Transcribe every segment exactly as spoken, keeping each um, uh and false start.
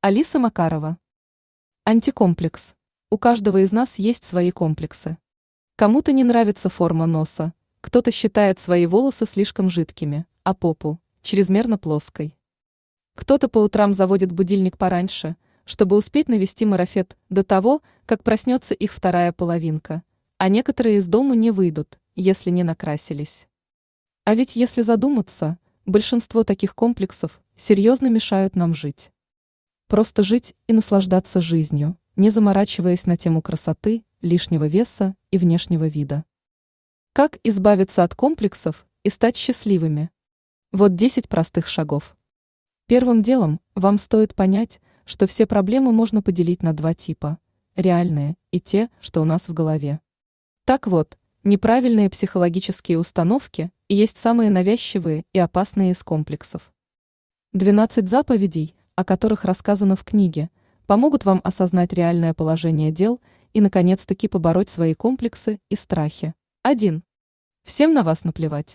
Алиса Макарова. Антикомплекс. У каждого из нас есть свои комплексы. Кому-то не нравится форма носа, кто-то считает свои волосы слишком жидкими, а попу – чрезмерно плоской. Кто-то по утрам заводит будильник пораньше, чтобы успеть навести марафет до того, как проснется их вторая половинка, а некоторые из дома не выйдут, если не накрасились. А ведь если задуматься, большинство таких комплексов серьезно мешают нам жить. Просто жить и наслаждаться жизнью, не заморачиваясь на тему красоты, лишнего веса и внешнего вида. Как избавиться от комплексов и стать счастливыми? Вот десять простых шагов. Первым делом вам стоит понять, что все проблемы можно поделить на два типа – реальные и те, что у нас в голове. Так вот, неправильные психологические установки и есть самые навязчивые и опасные из комплексов. двенадцать заповедей, о которых рассказано в книге, помогут вам осознать реальное положение дел и, наконец-таки, побороть свои комплексы и страхи. один. Всем на вас наплевать.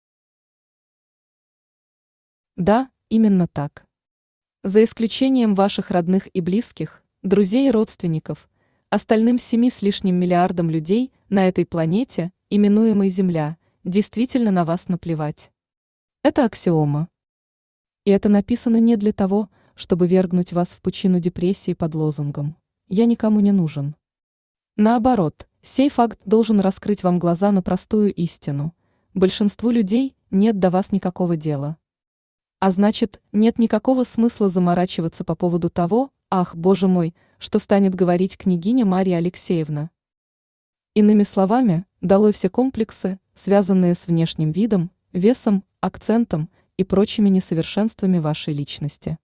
Да, именно так. За исключением ваших родных и близких, друзей и родственников, остальным семи с лишним миллиардам людей на этой планете, именуемой Земля, действительно на вас наплевать. Это аксиома. И это написано не для того, чтобы вергнуть вас в пучину депрессии под лозунгом «Я никому не нужен». Наоборот, сей факт должен раскрыть вам глаза на простую истину. Большинству людей нет до вас никакого дела. А значит, нет никакого смысла заморачиваться по поводу того, ах, боже мой, что станет говорить княгиня Марья Алексеевна. Иными словами, долой все комплексы, связанные с внешним видом, весом, акцентом и прочими несовершенствами вашей личности.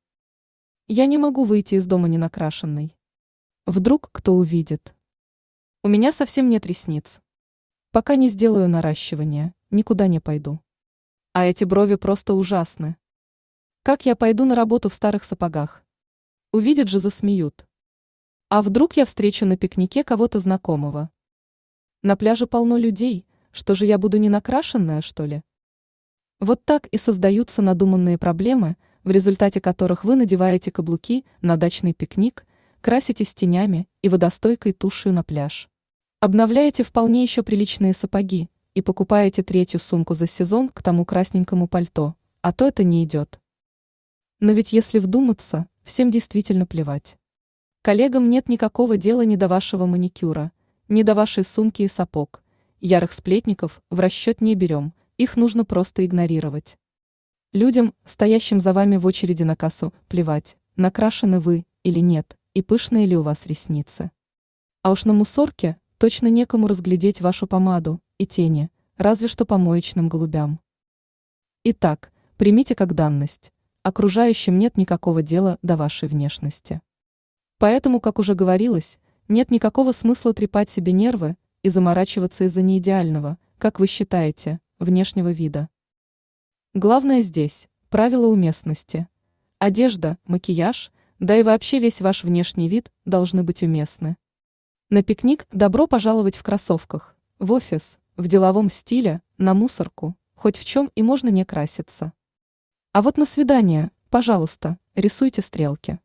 Я не могу выйти из дома ненакрашенной. Вдруг кто увидит. У меня совсем нет ресниц. Пока не сделаю наращивание, никуда не пойду. А эти брови просто ужасны. Как я пойду на работу в старых сапогах? Увидят же, засмеют. А вдруг я встречу на пикнике кого-то знакомого? На пляже полно людей, что же я буду не накрашенная, что ли? Вот так и создаются надуманные проблемы, в результате которых вы надеваете каблуки на дачный пикник, краситесь тенями и водостойкой тушью на пляж. Обновляете вполне еще приличные сапоги и покупаете третью сумку за сезон к тому красненькому пальто, а то это не идет. Но ведь если вдуматься, всем действительно плевать. Коллегам нет никакого дела ни до вашего маникюра, ни до вашей сумки и сапог. Ярых сплетников в расчет не берем, их нужно просто игнорировать. Людям, стоящим за вами в очереди на кассу, плевать, накрашены вы или нет, и пышные ли у вас ресницы. А уж на мусорке точно некому разглядеть вашу помаду и тени, разве что помоечным голубям. Итак, примите как данность. Окружающим нет никакого дела до вашей внешности. Поэтому, как уже говорилось, нет никакого смысла трепать себе нервы и заморачиваться из-за неидеального, как вы считаете, внешнего вида. Главное здесь – правило уместности. Одежда, макияж, да и вообще весь ваш внешний вид должны быть уместны. На пикник добро пожаловать в кроссовках, в офис, в деловом стиле, на мусорку, хоть в чем и можно не краситься. А вот на свидание, пожалуйста, рисуйте стрелки.